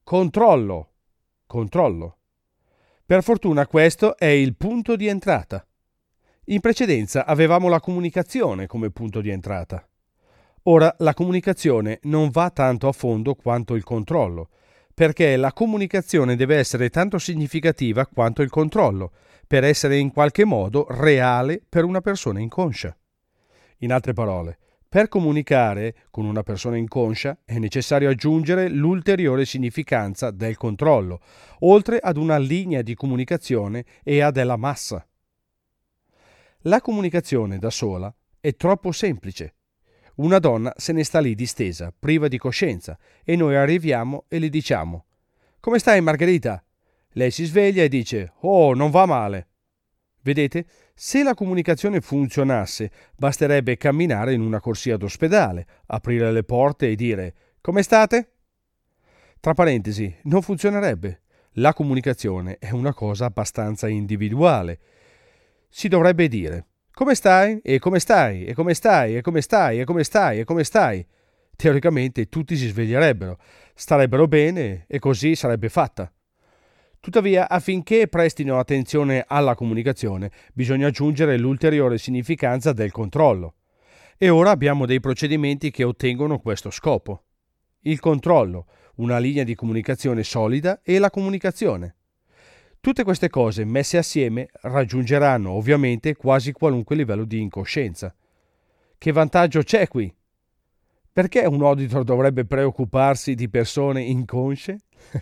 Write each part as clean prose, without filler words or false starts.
controllo, controllo. Per fortuna questo è il punto di entrata. In precedenza avevamo la comunicazione come punto di entrata. Ora la comunicazione non va tanto a fondo quanto il controllo, perché la comunicazione deve essere tanto significativa quanto il controllo, per essere in qualche modo reale per una persona inconscia. In altre parole, per comunicare con una persona inconscia è necessario aggiungere l'ulteriore significanza del controllo, oltre ad una linea di comunicazione e a della massa. La comunicazione da sola è troppo semplice. Una donna se ne sta lì distesa, priva di coscienza, e noi arriviamo e le diciamo: «Come stai, Margherita?» Lei si sveglia e dice: «Oh, non va male». Vedete? Se la comunicazione funzionasse, basterebbe camminare in una corsia d'ospedale, aprire le porte e dire: «Come state?» Tra parentesi, non funzionerebbe. La comunicazione è una cosa abbastanza individuale. Si dovrebbe dire: «Come stai? E come stai? E come stai? E come stai? E come stai? E come stai?» Teoricamente tutti si sveglierebbero, starebbero bene e così sarebbe fatta. Tuttavia, affinché prestino attenzione alla comunicazione, bisogna aggiungere l'ulteriore significanza del controllo. E ora abbiamo dei procedimenti che ottengono questo scopo. Il controllo, una linea di comunicazione solida e la comunicazione. Tutte queste cose messe assieme raggiungeranno ovviamente quasi qualunque livello di incoscienza. Che vantaggio c'è qui? Perché un auditor dovrebbe preoccuparsi di persone inconsce?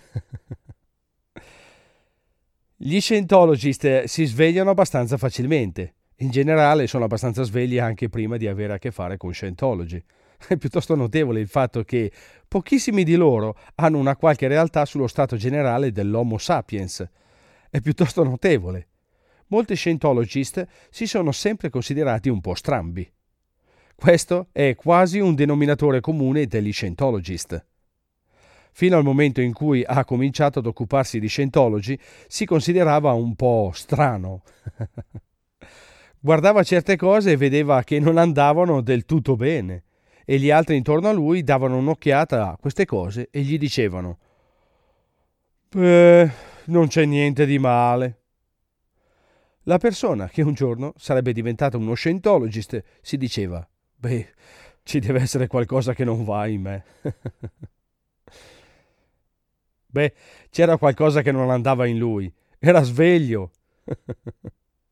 Gli Scientologist si svegliano abbastanza facilmente. In generale sono abbastanza svegli anche prima di avere a che fare con Scientology. È piuttosto notevole il fatto che pochissimi di loro hanno una qualche realtà sullo stato generale dell'Homo sapiens. È piuttosto notevole. Molti Scientologist si sono sempre considerati un po' strambi. Questo è quasi un denominatore comune degli Scientologist. Fino al momento in cui ha cominciato ad occuparsi di Scientology, si considerava un po' strano. Guardava certe cose e vedeva che non andavano del tutto bene, e gli altri intorno a lui davano un'occhiata a queste cose e gli dicevano: «Beh, non c'è niente di male». La persona che un giorno sarebbe diventata uno Scientologist si diceva: «Beh, ci deve essere qualcosa che non va in me». Beh, c'era qualcosa che non andava in lui. Era sveglio.